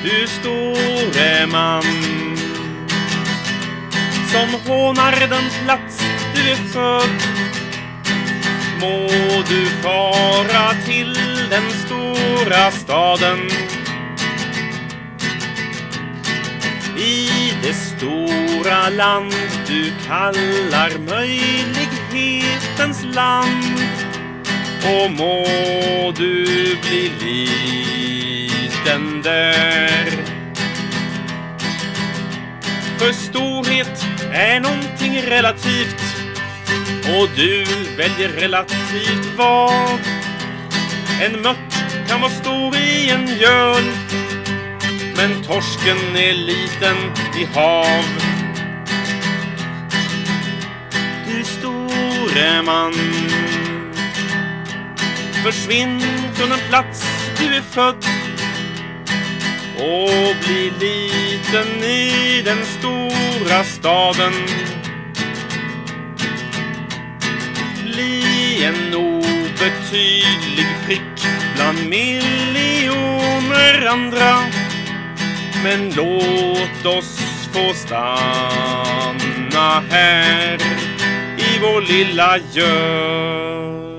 du store man, som hånar den plats du är född. Må du fara till den stora staden, i det stora land du kallar möjlighetens land. Och må du bli liten där. För storhet är någonting relativt, och du väljer relativt vad. En mört kan vara stor i en göl, men torsken är liten i hav. Du store man, försvinn från en plats du är född, och bli liten i den stora staden. Bli en obetydlig prick bland miljoner andra, men låt oss få stanna här i vår lilla gör.